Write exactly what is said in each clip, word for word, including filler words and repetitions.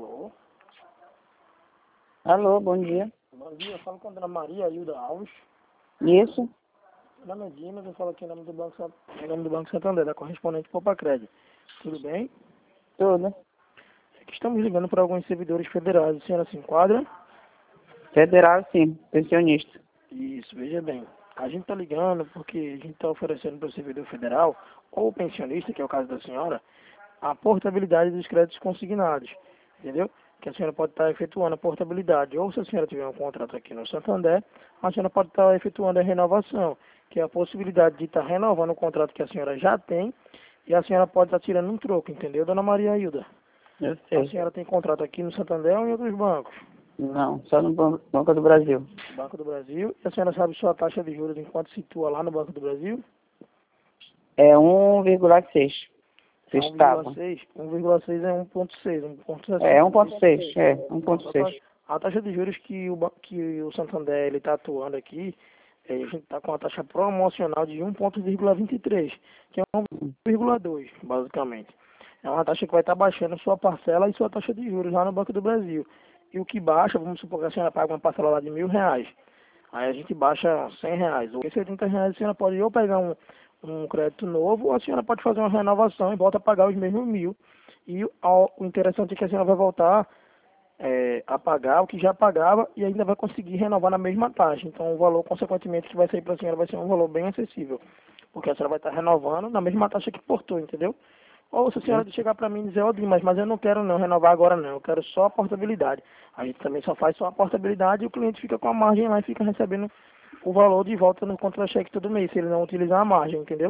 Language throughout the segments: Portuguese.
Alô? Alô, bom dia. Bom dia, eu falo com a dona Maria Hilda Alves. Isso? Meu nome é Dimas, eu falo aqui em nome do Banco, Sant... em nome do Banco Santander, da correspondente Poupa Crédito. Tudo bem? Tudo. É que estamos ligando para alguns servidores federais. A senhora se enquadra? Federal, sim. Pensionista. Isso, veja bem. A gente está ligando porque a gente está oferecendo para o servidor federal, ou pensionista, que é o caso da senhora, a portabilidade dos créditos consignados. Entendeu? Que a senhora pode estar efetuando a portabilidade. Ou se a senhora tiver um contrato aqui no Santander, a senhora pode estar efetuando a renovação, que é a possibilidade de estar renovando o contrato que a senhora já tem, e a senhora pode estar tirando um troco, entendeu, dona Maria Hilda? Eu A sei. senhora tem contrato aqui no Santander ou em outros bancos? Não, só no Ban- Banco do Brasil. Banco do Brasil. E a senhora sabe sua taxa de juros enquanto situa lá no Banco do Brasil? É um vírgula seis. É Estava. um vírgula seis. um vírgula seis é um ponto seis, um ponto sessenta. É um ponto seis. É, um ponto Nossa, a seis. taxa, a taxa de juros que o, ba- que o Santander ele está atuando aqui, eh, a gente está com uma taxa promocional de um ponto vinte e três, que é um vírgula dois, basicamente. É uma taxa que vai estar baixando sua parcela e sua taxa de juros lá no Banco do Brasil. E o que baixa, vamos supor que a senhora paga uma parcela lá de mil reais. Aí a gente baixa cem reais. Ou setenta reais a senhora pode ou pegar um, um crédito novo, ou a senhora pode fazer uma renovação e volta a pagar os mesmos mil. E ao- o interessante é que a senhora vai voltar é, a pagar o que já pagava e ainda vai conseguir renovar na mesma taxa. Então o valor, consequentemente, que vai sair para a senhora vai ser um valor bem acessível. Porque a senhora vai estar renovando na mesma taxa que portou, entendeu? Ou se a senhora chegar para mim e dizer, ó Dimas, mas eu não quero não renovar agora não, eu quero só a portabilidade. A gente também só faz só a portabilidade e o cliente fica com a margem lá e fica recebendo o valor de volta no contra-cheque todo mês, se ele não utilizar a margem, entendeu?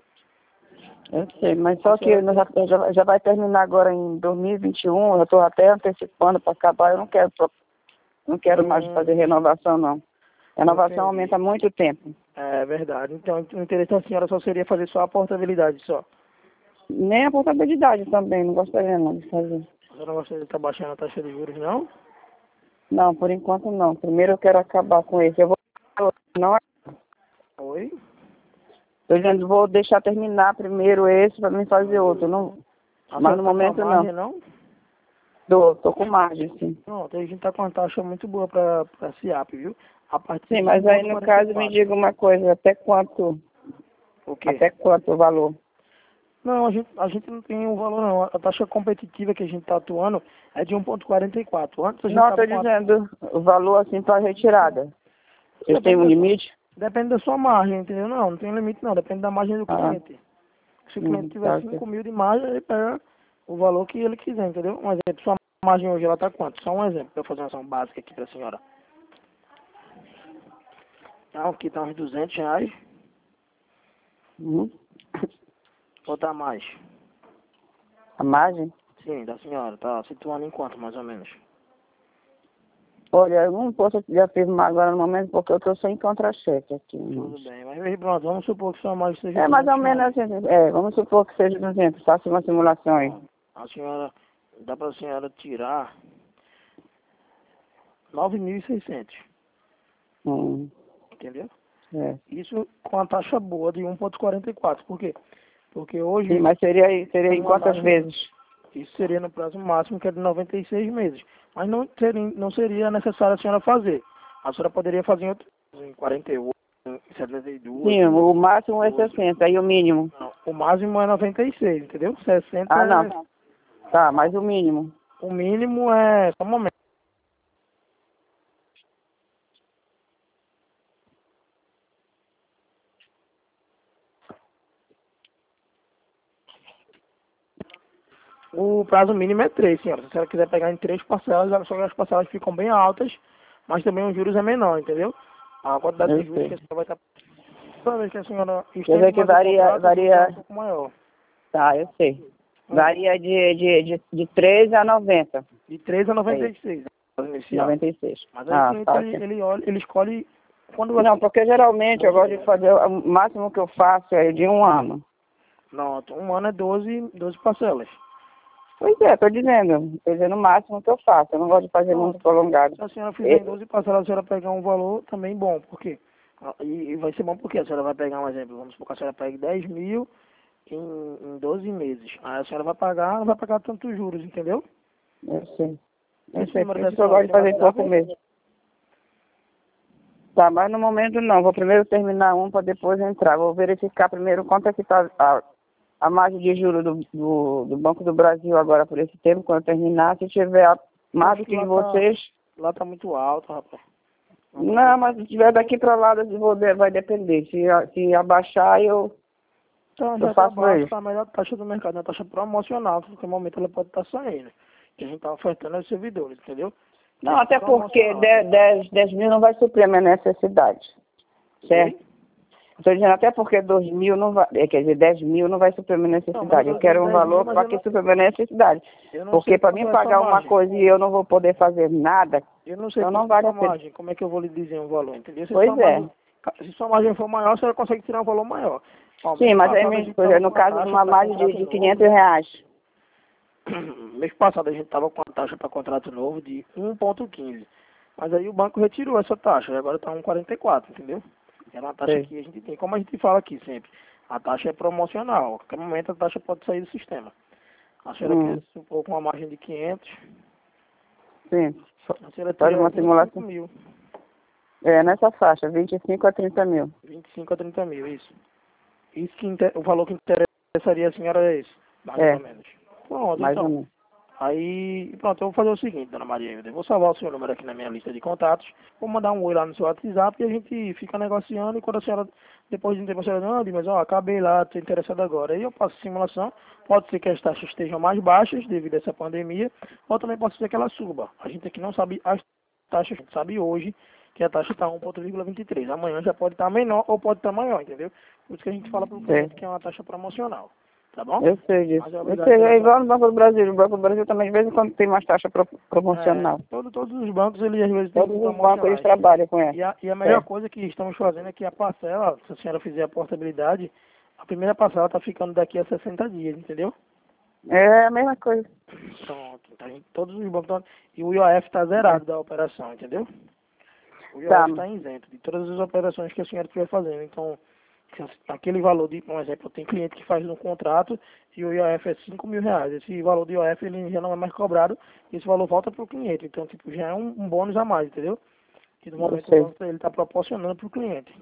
Eu sei, mas só A que senhora nós já, já, já vai terminar agora em dois mil e vinte e um. Eu estou até antecipando para acabar. Eu não quero, pro- não quero mais Hum, fazer renovação, não. Renovação entendi. aumenta muito tempo. É verdade. Então o interesse da senhora só seria fazer só a portabilidade só. Nem a portabilidade também, não gostaria não de fazer. A senhora não gostaria de estar baixando a taxa de juros, não? Não, por enquanto não. Primeiro eu quero acabar com esse. Eu vou, não, Oi? eu dizendo, vou deixar terminar primeiro esse para mim fazer outro. Não, A mas senhora no tá com a momento margem, não. não? Tô, tô com margem, sim. Pronto, a gente tá com uma taxa muito boa para para SIAP, viu? A partir Sim, de mas aí no caso me um vírgula quarenta e quatro. diga uma coisa, até quanto, O quê? até quanto o valor? Não, a gente, a gente não tem um valor não. A taxa competitiva que a gente está atuando é de um vírgula quarenta e quatro. Antes a gente Não, estava estou com a... dizendo o valor assim para retirada. Vocês têm Depende um da, sua, limite? depende da sua margem, entendeu? Não, não tem limite não. Depende da margem do Ah, cliente. Se o cliente hum, tiver tá, ok. cinco mil de margem, ele pega o valor que ele quiser, entendeu? Um exemplo, sua margem hoje ela está quanto? Só um exemplo, para eu fazer uma ação básica aqui para a senhora. Então, aqui está uns duzentos reais. Uhum. Ou tá mais? A margem? Sim, da senhora. Tá situando em quanto, mais ou menos? Olha, eu não posso já firmar agora no momento porque eu estou sem contra-cheque aqui. Tudo Mas... bem. Mas, pronto, vamos supor que sua margem seja É mais ou duzentos menos reais. assim, é, vamos supor que seja duzentos, faça uma simulação aí. Ó, a senhora, dá para a senhora tirar nove mil e seiscentos, Hum, entendeu? é. Isso com a taxa boa de um vírgula quarenta e quatro. Por quê? Porque hoje Sim, mas seria, seria em uma quantas taxa, vezes? isso seria no prazo máximo, que é de noventa e seis meses. Mas não seria, não seria necessário a senhora fazer. A senhora poderia fazer em, outro, em quarenta e oito, em setenta e dois, Sim, o máximo é doze. sessenta, aí o mínimo. Não, o máximo é noventa e seis, entendeu? sessenta Ah, é... não. Tá, mas o mínimo. O mínimo é... Só um momento. O prazo mínimo é três, senhora. Se a senhora quiser pegar em três parcelas, só que as parcelas ficam bem altas, mas também os juros é menor, entendeu? A quantidade Eu de juros que sei. a senhora vai estar... Toda vez que a senhora Quer estende dizer que mais o varia, contrato, o juros é um varia, pouco maior. tá, eu sei. Hum. Varia de, de, de, de treze a noventa. De três a É noventa e isso, seis, a inicial. noventa e seis. Mas aí o Ah, cliente, tá, ele, ok. ele, olha, ele escolhe quando Não, você... porque geralmente eu gosto de fazer, o máximo que eu faço é de um ano. Não, um ano é doze, doze parcelas. Pois é, tô dizendo, tô dizendo o máximo que eu faço, eu não gosto de fazer muito Pronto. prolongado. Se a senhora fizer em E- doze parcelas, a senhora pegar um valor também bom. Por quê? Ah, E, e vai ser bom porque a senhora vai pegar um exemplo. Vamos supor que a senhora pegue dez mil em, em doze meses. Aí a senhora vai pagar, não vai pagar tantos juros, entendeu? Eu sei. Eu Esse sei, número por deve isso que eu estar gosto de fazer WhatsApp? pouco mesmo. Tá, mas no momento não. Vou primeiro terminar um para depois entrar. Vou verificar primeiro quanto é que está a, a margem de juros do, do, do Banco do Brasil agora por esse tempo. Quando eu terminar, se tiver a- mais do Acho que que de lá vocês... tá, lá tá muito alto, rapaz. Lá tá Não, muito... mas se tiver daqui para lá, eu vou, vai depender. Se, a- se abaixar, eu, Então eu já tá faço abaixo, isso. tá a melhor taxa do mercado, é a taxa promocional, porque no momento ela pode estar saindo. Que a gente tá ofertando aos servidores, entendeu? Não, até porque Promocional. dez mil não vai suprir a minha necessidade. Certo? Oi? Estou dizendo até porque dois mil não vai, eh, quer dizer, dez mil não vai suprir a minha Não, mas necessidade. eu Eu tô dizendo quero um dez mil, valor mas para eu que não, supra a minha necessidade. eu não sei Porque para quanto mim é a sua pagar uma margem. coisa e eu não vou poder fazer nada, Eu não sei então não quanto é a vale sua a pena. margem, como é que eu vou lhe dizer um valor, entendeu? Se Pois sua é. margem, se sua margem for maior, você consegue tirar um valor maior. Ó, Sim, mês mas aí, passado a me- gente por tava exemplo, no com a caso de taxa uma para margem de, contrato de novo. quinhentos reais. Mês passado a gente tava com a taxa para contrato novo de um ponto quinze. Mas aí o banco retirou essa taxa, e agora está um vírgula quarenta e quatro, entendeu? Era uma taxa Sei. que a gente tem, como a gente fala aqui sempre, a taxa é promocional, a qualquer momento a taxa pode sair do sistema. A senhora Hum, quer supor com uma margem de quinhentos, sim. a senhora Faz tira uma vinte e cinco simulação. mil, É, nessa faixa, vinte e cinco a trinta mil. vinte e cinco a trinta mil, isso. Isso que inter... o valor que interessaria a senhora é esse, mais É, ou menos. Pronto, mais ou então. menos. Aí, pronto, eu vou fazer o seguinte, dona Maria Hilda, eu vou salvar o seu número aqui na minha lista de contatos, vou mandar um oi lá no seu WhatsApp e a gente fica negociando e quando a senhora, depois de um tempo a senhora, não, mas ó, acabei lá, estou interessado agora. Aí eu faço a simulação, pode ser que as taxas estejam mais baixas devido a essa pandemia, ou também pode ser que ela suba. A gente aqui não sabe as taxas, a gente sabe hoje que a taxa está um ponto vinte e três, amanhã já pode estar menor ou pode estar maior, entendeu? Por isso que a gente fala para o É. cliente que é uma taxa promocional, tá bom? Eu sei disso. Mas é Eu obrigado sei, pela é sua... igual no Banco do Brasil. No Banco do Brasil também, de vez em quando, tem mais taxa pro, É, promocional. todo, todos os bancos, eles às vezes têm Todos os bancos, eles promocionais. trabalham com essa. E a, e a melhor É. coisa que estamos fazendo é que a parcela, se a senhora fizer a portabilidade, a primeira parcela está ficando daqui a sessenta dias, entendeu? É a mesma coisa. Pronto, então, a gente- todos os bancos estão... E o I O F está zerado da operação, entendeu? O Tá. I O F está isento de todas as operações que a senhora estiver fazendo. Então, se aquele valor de, por exemplo, tem cliente que faz um contrato e o I O F é cinco mil reais. Esse valor de I O F ele já não é mais cobrado e esse valor volta para o cliente. Então, tipo, já é um, um bônus a mais, entendeu? Que no Eu momento o sei. banco ele está proporcionando para o cliente.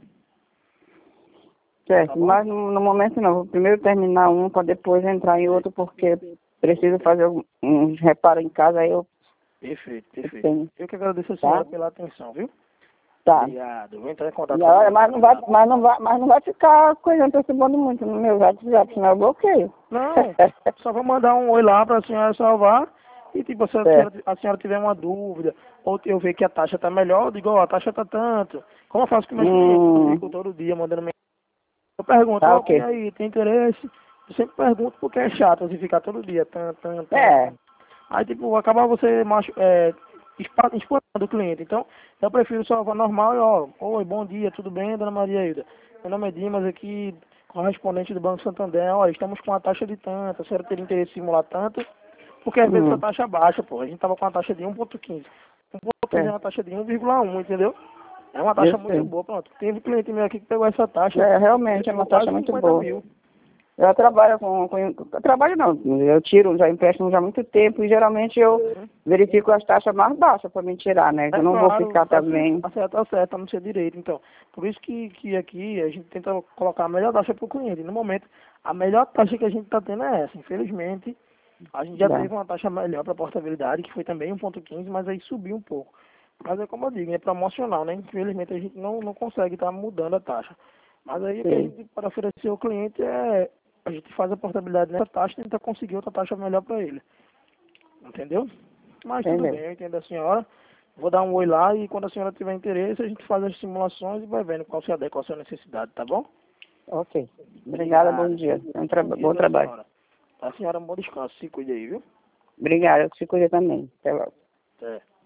Tá Certo. bom? Mas no, no momento não. Vou primeiro terminar um para depois entrar em outro, porque preciso fazer um- uns reparos em casa, aí eu, Perfeito, eu perfeito. tenho. Eu que agradeço a Tá? senhora pela atenção, viu? Tá. Obrigado. Vou entrar em contato E com a olha, senhora. mas não vai, mas não vai, mas não vai ficar coisando perturbando muito no meu WhatsApp, senão eu bloqueio. Não, só vou mandar um oi lá para a senhora salvar. E tipo, se a senhora, Certo. a senhora tiver uma dúvida, ou eu ver que a taxa está melhor, eu digo, ó, a taxa está tanto. Como eu faço com meus clientes, eu Hum, fico todo dia mandando mensagem. Eu pergunto, tá ó, e ok. aí, tem interesse? Eu sempre pergunto porque é chato assim ficar todo dia, tanto, tanto, É, tanto. Aí, tipo, acaba você machu é, expa- explorando o cliente. Então, eu prefiro salvar normal e, ó, oi, bom dia, tudo bem, dona Maria Hilda? Meu nome é Dimas aqui, correspondente do Banco Santander. Ó, estamos com a taxa de tanto, a senhora teria interesse em simular tanto? Porque às vezes a hum, taxa baixa, pô. A gente tava com a taxa de um ponto quinze. um ponto quinze é é, uma taxa de um vírgula um, entendeu? É uma eu taxa muito sei. boa, pronto. Teve cliente meu aqui que pegou essa taxa, É, realmente é tirou uma taxa quase muito cinquenta boa. mil. Eu trabalho com, com eu trabalho não, eu tiro já empréstimo já há muito tempo e geralmente eu Uhum. verifico as taxas mais baixas para me tirar, né? É Eu não vou claro, ficar tá, também. tá certo, tá certo, tá no seu direito. Então, por isso que, que aqui a gente tenta colocar a melhor taxa para o cliente. No momento, a melhor taxa que a gente está tendo é essa. Infelizmente, a gente já Dá. teve uma taxa melhor para portabilidade, que foi também um ponto quinze, mas aí subiu um pouco. Mas é como eu digo, é promocional, né? Infelizmente a gente não, não consegue estar mudando a taxa. Mas aí o que a Sei. gente pode oferecer ao cliente é a gente faz a portabilidade nessa taxa e tenta conseguir outra taxa melhor para ele. Entendeu? Mas tudo Entendeu? bem, eu entendo a senhora. Vou dar um oi lá e quando a senhora tiver interesse, a gente faz as simulações e vai vendo qual se adequa à sua necessidade, tá bom? Ok. Obrigada, bom Obrigado. dia. É um tra... Bom dia bom para a trabalho. senhora. A senhora, um bom descanso. Se cuide aí, viu? Obrigada, eu te cuido também. Até logo. Até.